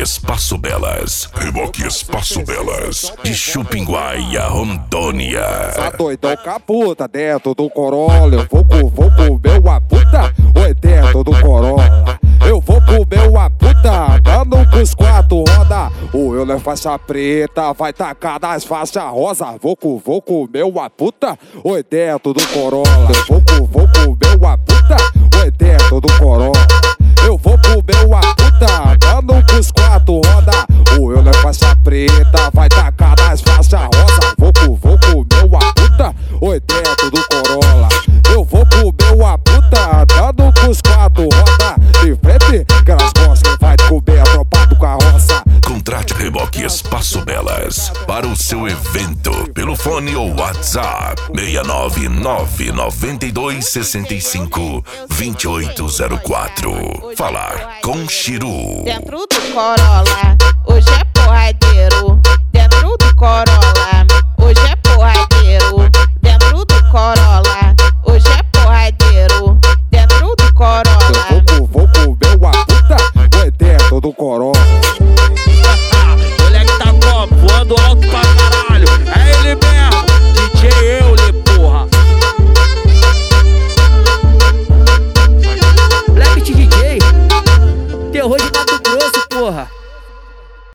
Espaço Belas. Reboque Espaço Belas. De Chupinguaia, Rondônia. Tá doidão caputa dentro do Corolla. Eu vou comer uma puta. Oi, dentro do Corolla. Eu vou comer uma puta. Dando pros quatro roda. O eu é faixa preta. Vai tacar nas faixas rosa. Vou comer uma puta. Oi, dentro do Corolla. Eu vou comer uma puta. Oi, dentro do Corolla. Eu vou comer uma puta. Dando pros quatro roda. O eu é faixa preta. Vai tacar nas faixas rosa. Vou comer uma puta. Oi, dentro do Corolla. Eu vou comer uma puta. Dando pros quatro roda. De frente, que elas gostam. Vai comer a tropa do carroça. Contrate Reboque Espaço Belas para o seu evento pelo fone ou WhatsApp 699-9265-2804. Falar com Chiru. Dentro do Corolla.